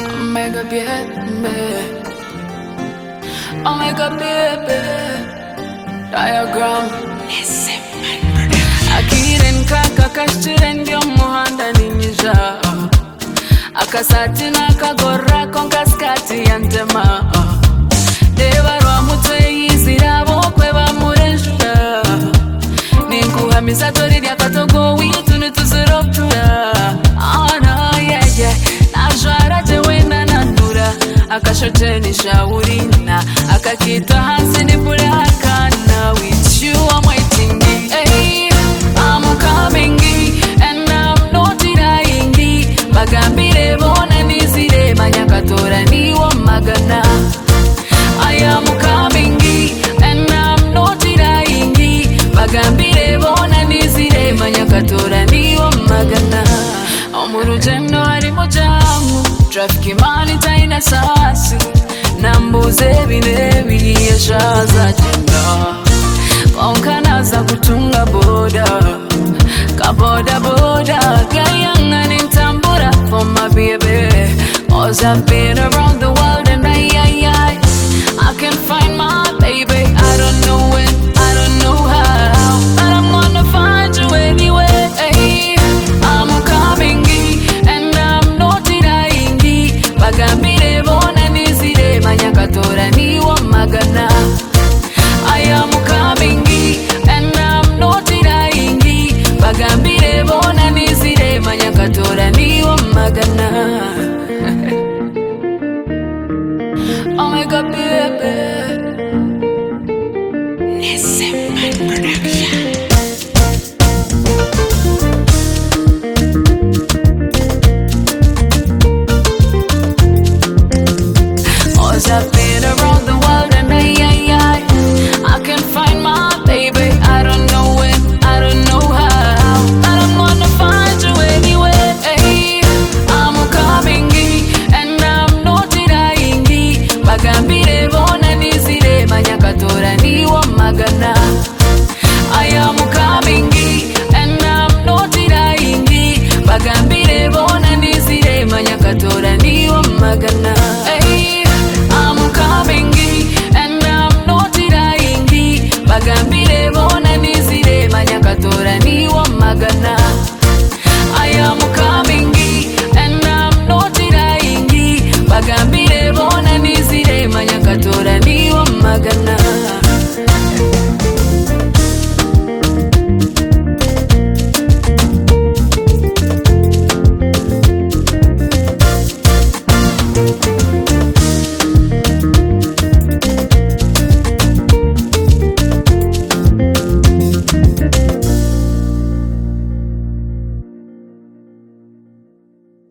Omega baby, Omega baby, diagram. Akiren kaka kashiren dio muhanda ninja. Akasati na kagora konkaskati yantema. Deva rwa mutwe yizirabo kwe bamurenjura. Ninkuha misatori lya katogo witu nituziroptura. Ana yeah najara jewe nanandura. Akashote ni shaurina. Akakita hansi ni burakana. With you I'm waiting. Hey, I'm coming and I'm not denying. Bagambire bona nizire manyakatora niwo magana. I am coming and I'm not denying. Bagambire bona nizire manyakatora niwo magana. Omurujendo hari mujamu traffic mani taina sasi. Nambuze binebi yashaza jenda. Konkana za kutunga boda. Kaboda boda Gayanga nintambura for my baby. Cause I've been around the world and I can find my baby. I don't know when, I don't know how, but I'm gonna find you anyway. Hey, I'm coming and I'm not denying. Bagambire bona nizire manyakatora niwo magana. I am coming and I'm not denying. Bagambire bona nizire manyakatora niwo magana. Omega baby, Nesseman Production. Cause I've been around the world and I can find my baby. I don't know when, I don't know how, but I'm gonna find you anyway. Hey, I'm coming and I'm not denying. Bagambire bona nizire manyakatora niwo magana. I am coming and I'm not denying. Bagambire bona nizire manyakatora niwo magana.